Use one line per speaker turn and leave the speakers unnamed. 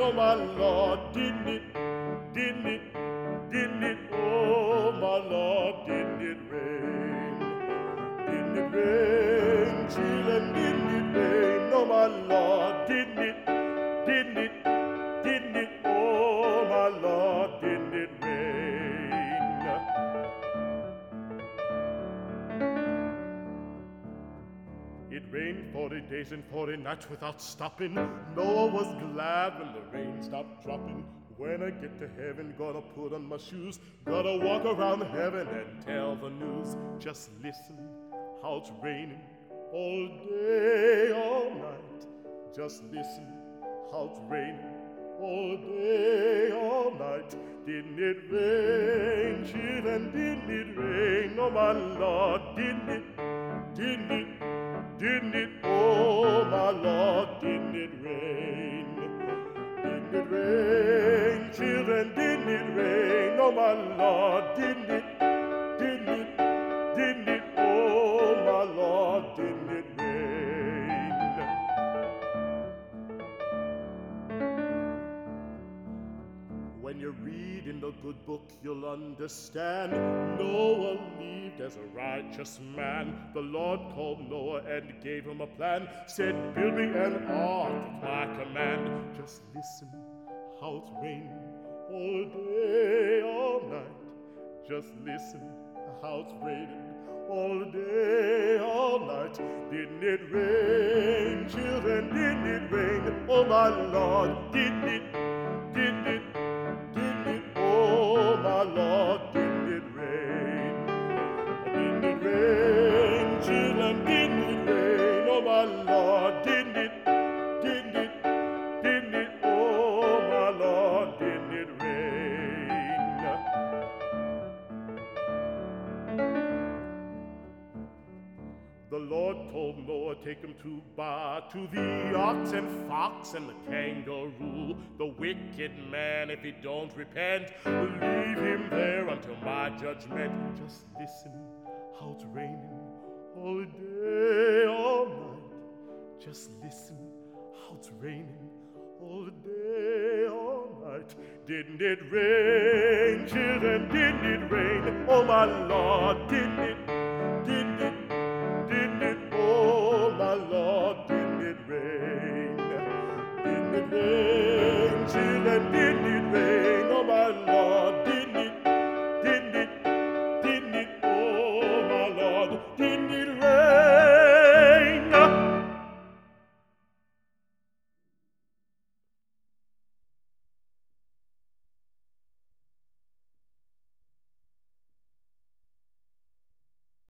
oh my Lord, didn't it, didn't it, didn't it, oh my Lord, didn't it rain? Didn't it rain, children, didn't it rain, oh my Lord, didn't it, didn't it, didn't it, oh my Lord, didn't it rain? It rained 40 days and 40 nights without stopping. Noah was glad when the rain stopped dropping. When I get to heaven, gonna put on my shoes, gonna walk around heaven and tell the news. Just listen how it's raining all day, all night. Just listen how it's raining all day, all night. Didn't it rain, children, didn't it rain? Oh my Lord, didn't it, didn't it, didn't it, oh my Lord, didn't it rain? Didn't it rain, children, didn't it rain? Oh my Lord, didn't it, didn't it, didn't it, oh my Lord, didn't it rain? When you read in the good book, you'll understand. Noah lived as a righteous man. The Lord called Noah and gave him a plan. Said, build me an ark at my command. Just listen how it's raining all day, all night. Just listen how it's raining all day, all night. Didn't it rain, children, didn't it rain? Oh my Lord, didn't it, didn't it, didn't it, oh my Lord, didn't it rain? Didn't it rain, children, didn't it rain? Oh my Lord, didn't it, didn't it, didn't it, oh my Lord, didn't it rain? The Lord told Noah, take him to the ox and fox and the kangaroo. The wicked man, if he don't repent, leave him there until my judgment. Just listen how it's raining all day, all night. Just listen how it's raining all day, all night. Didn't it rain, children, didn't it rain? Oh my Lord, didn't it, didn't it, didn't it, oh my Lord, didn't it rain? Didn't it rain, children, didn't it rain? Oh my Lord, didn't it, didn't it, didn't it, oh my Lord, didn't it